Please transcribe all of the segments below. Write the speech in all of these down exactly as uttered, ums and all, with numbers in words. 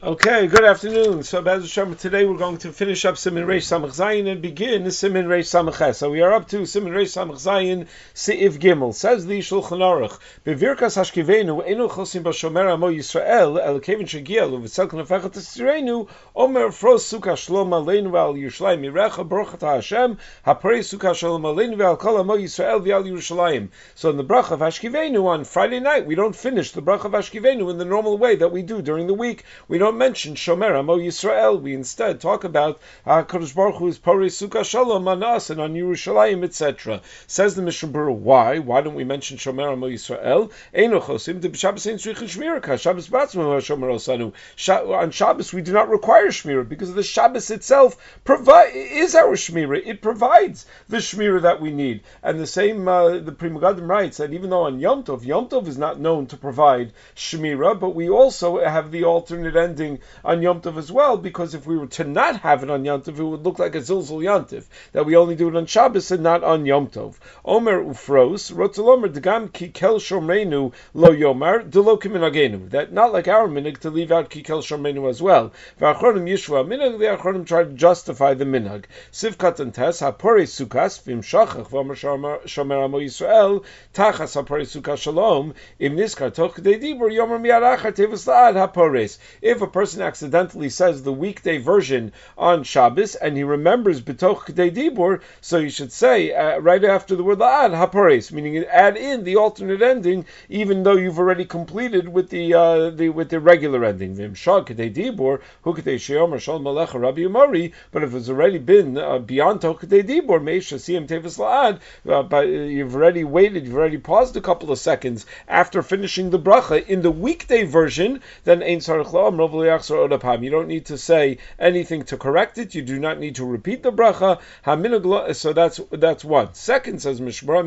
Okay, good afternoon. So, Be'ez Hashem, today we're going to finish up Siman Reish Samach Zayin and begin Siman Reish Samach Ches. So we are up to Siman Reish Samach Zayin Seif Gimel. Says the Shulchan Aruch, Bevirkas Hashkivenu Enu Chosim Bashomer Amo Yisrael El Kevin Shegiel Uvetzel Knafechat Tzirenu Omer Fros Sukkah Shalom Aleinu Al Yerushalayim Mirecha Baruch Ata Hashem Haparei Sukkah Shalom Aleinu Al Kol Amo Yisrael V'Al Yerushalayim. So in the Bracha of Hashkivenu on Friday night, we don't finish the Bracha of Hashkivenu in the normal way that we do during the week. We don't mention Shomer Amo Yisrael. We instead talk about HaKadosh uh, Baruch Hu is Parei Sukkah Shalom on us and on Yerushalayim, et cetera. Says the Mishnah Berurah, why? Why don't we mention Shomer Amo Yisrael? Eino Chosim de Shabbos Ein Tzrichen Shmira. Shabbos Batzma Shomer Osanu. On Shabbos we do not require Shmira because the Shabbos itself provi- is our Shmira. It provides the Shmira that we need. And the same, uh, the Pri Megadim writes that even though on Yom Tov, Yom Tov is not known to provide Shmira, but we also have the alternate ending on Yom Tov as well, because if we were to not have it on Yom Tov, it would look like a Zilzul Yantiv, that we only do it on Shabbos and not on Yom Tov. Omer Ufros, Rotzalomer, Degam Ki Kel Shomreinu Lo Yomar, Delo Kiminagenu. That not like our minig to leave out Ki Kel Shomreinu as well. V'achronim Yishua Minag, the Achronim try to justify the minag. Sivkat and Tes, Hapore Sukas, Vim Shachach, Vomer Shomer Amo Yisrael, Tachas Hapore Sukas Shalom, Im Niskar Toch K'dei Dibur, Yomer Miarachar Tevus La'ad Hapores. If a person accidentally says the weekday version on Shabbos and he remembers B'toch K'dei Dibur, so you should say uh, right after the word La'ad Hapores, meaning add in the alternate ending, even though you've already completed with the uh, the with the regular ending. V'imshah K'dei Dibur, Hu K'dei Sheyomer Shalom Alecha Rabbi Yomari. But if it's already been uh, beyond Toch K'dei Dibur, Meisha Siyam Tevis La'ad, uh, but you've already waited, you've already paused a couple of seconds after finishing the bracha in the weekday version, then Ein Sarich La'am Rav Liachzor Odapam. You don't need to say anything to correct it. You do not need to repeat the bracha. So that's that's one. Second, says Mishmar,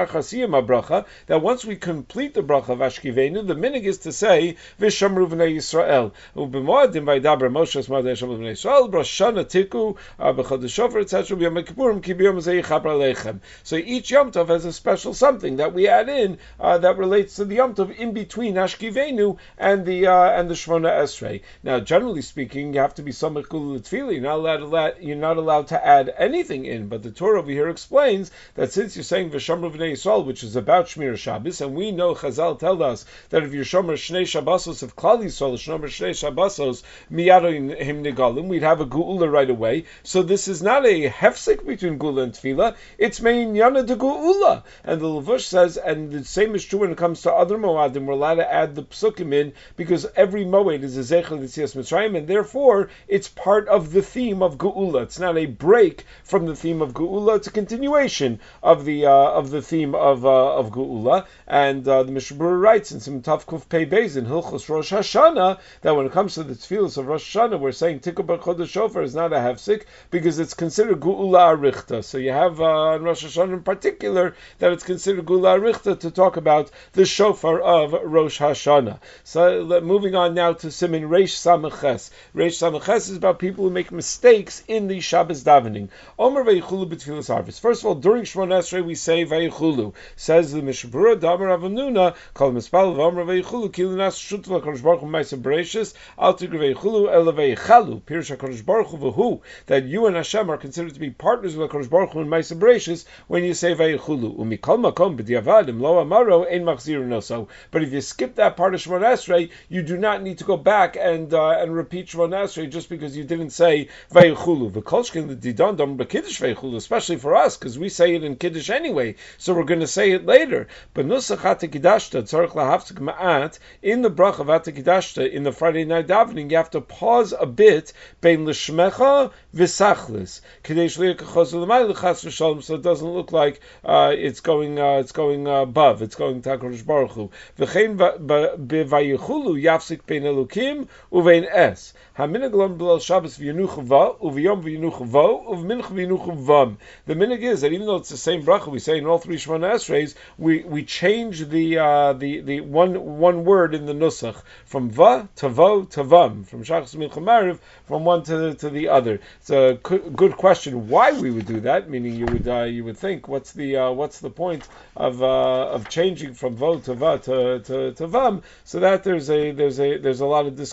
bracha, that once we complete the bracha of Ashkivenu, the minig is to say Vishamru v'nei Yisrael. U'b'moadim v'ydaber Moshe Smadei Shamru v'nei Yisrael b'Rosh Hashanah tiku b'Chodesh Shofar et cetera b'Yom Kippurim ki b'Yom Zeh yichaper aleichem. So each Yom Tov has a special something that we add in uh, that relates to the Yom Tov in between Ashkivenu and the uh, and the Shmona Esrei. Now, generally speaking, you have to be samech gula tefillah. You're not allowed to let, you're not allowed to add anything in. But the Torah over here explains that since you're saying v'shamru v'nei Yisrael, which is about Shmir Shabbos, and we know Chazal tell us that if you're shomer shnei Shabbosos of Klal Yisrael, shomer shnei Shabbosos miyado him negalim, we'd have a geula right away. So this is not a hefsek between gula and tefillah; it's mein yana de geula. And the Levush says, and the same is true when it comes to other moadim. We're allowed to add the psukim in because every moed is a zechel l'tzias Mitzrayim, and therefore it's part of the theme of geula. It's not a break from the theme of geula; it's a continuation of the uh, of the theme of uh, of geula. And uh, the Mishnah Berurah writes in some Tavkuf Pei Beis in Hilchos Rosh Hashanah that when it comes to the tefillos of Rosh Hashanah, we're saying Tikku B'Chodesh Shofar is not a hefsek because it's considered geula arichta. So you have uh, in Rosh Hashanah in particular that it's considered geula arichta to talk about the shofar of Rosh Hashanah. So moving on now to Siman Reish Samach Ches. Reish Samach Ches is about people who make mistakes in the Shabbos davening. Omer veichulu b'tfilas harvest. First of all, during Shmona Esrei we say veichulu. Says the Mishnah Berurah, Damer Avanuna, Kol Mispal v'Omer veichulu kilunas shutva Kadosh Baruch Hu Ma'aser Bereishis Al Tigre veichulu Ela veichalu. Pirush Kadosh Baruch Hu v'Hu, that you and Hashem are considered to be partners with Kadosh Baruch Hu in Ma'aser Bereishis when you say veichulu. Umikol makom b'diavad im lo amaro ein machzir noso. But if you skip that part of Shmona Esrei, you do not need to go back and uh, and repeat Shmona Esrei just because you didn't say veichulu. V'kolshkin l'didan dam b'kiddush veichulu, especially for us because we say it in Kiddush anyway, so we're going to say it later. But nusach hatikidashta tzarich lahaftik ma'at, in the bracha of hatikidashta in the Friday night davening, you have to pause a bit bein l'shmecha v'sachlis k'dei shliach l'mayl chas v'shalom, so it doesn't look like uh, it's going uh, it's going uh, above, it's going to HaKadosh Baruch Hu. V'chein b'vayichulu yafsik bein elukim uvein es haminag lam b'lal Shabbos v'yinuch va uv'yom v'yinuch va uv'minch v'yinuch vam. The minhag is that even though it's the same bracha we say in all three Shemona Esreis, we we change the uh, the the one one word in the nusach from va to vo to vam, from shachas mincha mariv, from one to to the other. It's a good question why we would do that. Meaning you would uh, you would think what's the uh, what's the point of uh, of changing from vo to va to to, to vam? So that there's a there's a there's a lot of discussion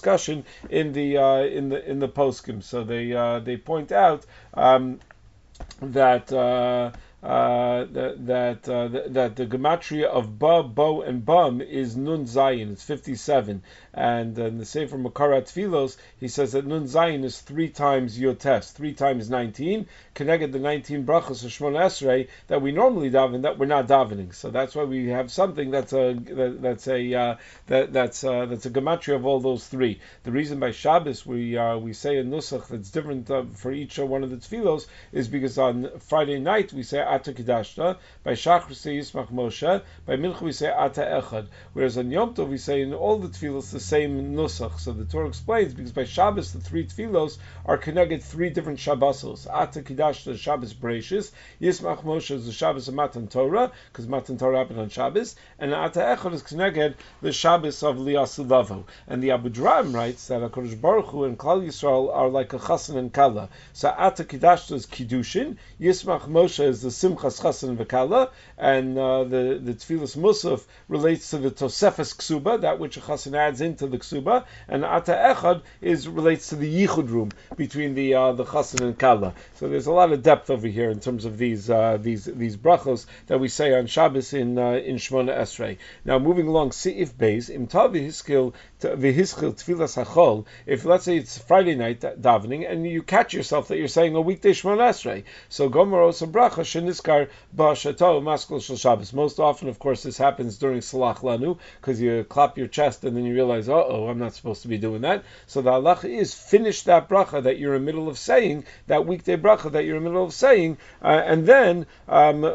discussion in the uh, in the in the poskim. So they uh, they point out um, that. Uh, Uh, that that, uh, that the gematria of ba, bo, and bum is nun zayin. It's fifty-seven, and uh, in the Sefer Makarat Tfilos he says that nun zayin is three times yotes, three times nineteen. Connected the nineteen brachos of Shmona Esrei that we normally daven that we're not davening. So that's why we have something that's a that, that's a uh, that that's uh, that's a gematria of all those three. The reason by Shabbos we uh, we say a nusach that's different uh, for each uh, one of the tfilos is because on Friday night we say Ata Kidashta, by Shachar we say Yismach Moshe, by Mincha we say Ata Echad, whereas on Yom Tov we say in all the tefillos the same nusach. So the Torah explains because by Shabbos the three tefillos are connected three different Shabbosos. Ata Kidashta is Shabbos Bereishis, Yismach Moshe is the Shabbos of Matan Torah because Matan Torah happened on Shabbos, and Ata Echad is connected the Shabbos of Liyasu Lavo. And the Abu Draham writes that HaKadosh Baruch Hu and Klal Yisrael are like a Chassan and Kala. So Ata Kidashta is Kiddushin, Yismach Moshe is the Simchas Chassan V'Kala, and uh, the the Tfilas Musaf relates to the Tosefes Ksuba, that which a Chassan adds into the Ksuba, and Ata Echad is relates to the Yichud room between the uh, the Chassan and Kala. So there's a lot of depth over here in terms of these uh, these these brachos that we say on Shabbos in uh, in Shmona Esrei. Now moving along, Seif Beis Imtav V'Hiskil V'Hiskil Tfilas Hachol. If let's say it's Friday night davening and you catch yourself that you're saying a weekday Shmona Esrei, so Gomer Osa Bracha Sheniskar Ba'Shato Maskul Shel Shabbos. Most often, of course, this happens during Salach Lanu because you clap your chest and then you realize, uh oh, I'm not supposed to be doing that. So the halacha is finish that bracha that you're in the middle of saying, that weekday bracha that you're in the middle of saying, uh, and then um,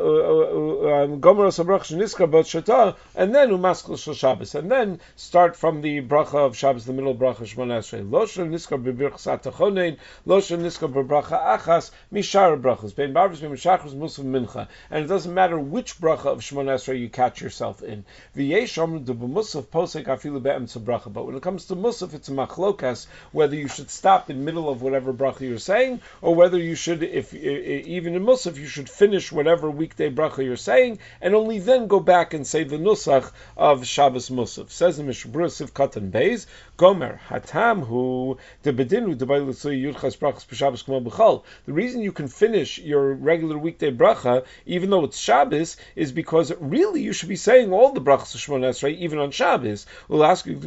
Gomer Osa Bracha Sheniskar Ba'Shato, and then Umaskul Shel Shabbos, and then start from the bracha of Shabbos, the middle bracha Shmona Esrei. Lo Sheniskar B'Birchas Atachonein, Lo Sheniskar B'Bracha Achas, Mishar Brachos, Ben Barvis, Ben Shachris, Musaf Mincha, and it doesn't matter which bracha of Shmona Esrei you catch yourself in. V'yeshom de b'musaf posek afilu be'emtza bracha. But when it comes to musaf, it's a machlokas whether you should stop in the middle of whatever bracha you're saying, or whether you should, if even in musaf, you should finish whatever weekday bracha you're saying, and only then go back and say the nusach of Shabbos musaf. Says the Mishabura Siv Katan Beis, Gomer Hatam Hu de Bedinu de Bailutzui Yudchas Brachas B'Shabbos K'mo B'Chol. The reason you can finish your regular weekday bracha, even though it's Shabbos, is because really you should be saying all the brachas of Shmona Esrei even on Shabbos. We'll ask you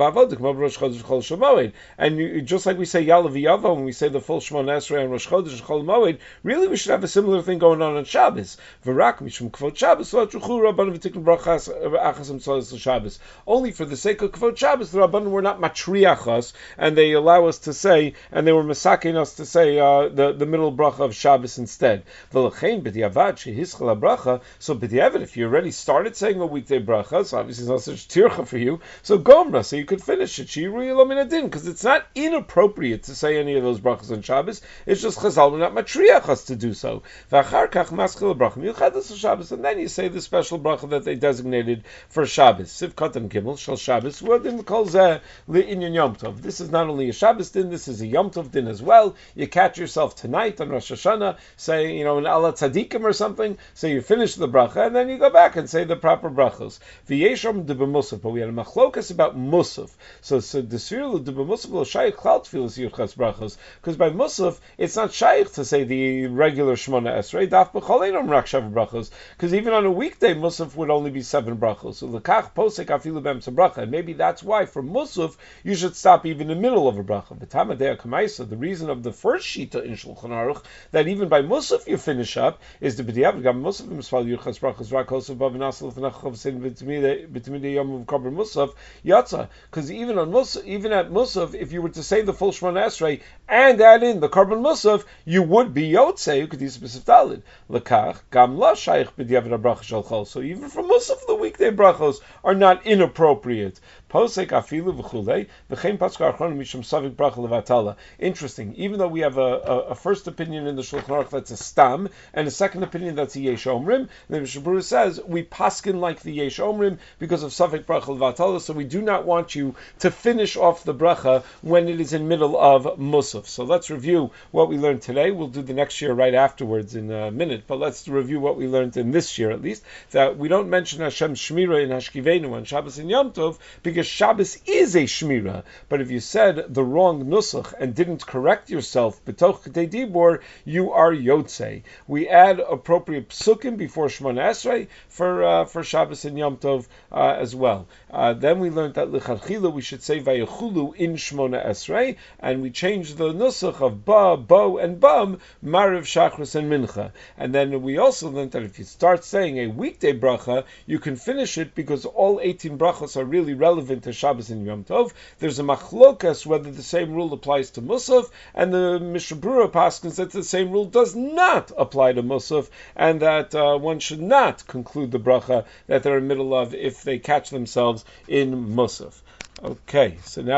and you, just like we say Yalav Yavo when we say the full Shmona Esrei on Rosh Chodesh and Chol Moed, really we should have a similar thing going on on Shabbos. V'rak mishum kvod Shabbos lo truchu Rabbanim v'tiknu brachas achas emtzolos l'Shabbos. Only for the sake of kvod Shabbos, the Rabbanim were not matriachas, and they allow us to say, and they were masaking us to say uh, the the middle bracha of Shabbos instead. V'lechein b'diavad shehischal bracha. So b'diavad, if you already started saying a weekday bracha, so obviously it's not such tircha for you. So gomra, so you could finish it. Shiru yilomin adin, because it's not inappropriate to say any of those brachas on Shabbos. It's just chazal not matriachas to do so. V'achar kach maschil bracha miuchadas Shabbos, and then you say the special bracha that they designated for Shabbos. Siv katan gimel shel Shabbos. What din call zeh li'inyan Yom Tov. This is not only a Shabbos din, this is a Yom Tov din as well. You catch yourself tonight on Rosh Hashanah, say, you know, an Allah Tzadikim or something, so you finish the bracha, and then you go back and say the proper brachos. V'yeshom de b'musaf, but we had a machlokas about musaf. So, so the sfirul de b'musaf lo shaykh klal tfilas yuchas brachos, because by musaf, it's not shaykh to say the regular Shmona Esrei, daf b'choleinom rak shav brachos, because even on a weekday, musaf would only be seven brachos. So l'kach posek afilu b'emtza bracha, and maybe that's why for musaf, you should stop even in the middle of a bracha. B'tama dea kamaisa, the reason of the first shita in Shulchan Aruch, that even by musaf you finish up, is the b'diavad gam musaf misfal yuchas brachos rak hosav bav nasal v'nachov sin b'timidei yom of korban musaf yatsa, because even on musaf, even at musaf, if you were to say the full Shmona Esrei and add in the korban musaf, you would be yotze. You could use specific dalid lekach gam la shaykh b'diavad bracha shel chol. So even for musaf, the weekday brachos are not inappropriate. Posek afilu v'chulei v'chein patzka achronim mishum savik bracha levatala. Interesting. Even though we have a, a, a first opinion in the Shulchan Aruch that's a stam, and a second opinion that's a yesh omrim, the Mishabura says we paskin like the yesh omrim because of savik bracha levatala. So we do not want you to finish off the bracha when it is in middle of musaf. So let's review what we learned today. We'll do the next year right afterwards in a minute, but let's review what we learned in this year at least. That we don't mention Hashem's shmira in Hashkivenu on Shabbos and Yom Tov because because Shabbos is a shmira. But if you said the wrong nusach and didn't correct yourself, b'toch k'tei dibur, you are yotzei. We add appropriate psukim before Shemona Esrei for uh, for Shabbos and Yom Tov uh, as well. Uh, then we learned that licharchila we should say vayechulu in Shemona Esrei, and we changed the nusach of ba, bo, and bam, mariv, shachris, and mincha. And then we also learned that if you start saying a weekday bracha, you can finish it because all eighteen brachos are really relevant to Shabbos and Yom Tov. There's a machlokas whether the same rule applies to Musaf, and the Mishnah Berurah paskins that the same rule does not apply to Musaf, and that uh, one should not conclude the bracha that they're in the middle of if they catch themselves in Musaf. Okay, so now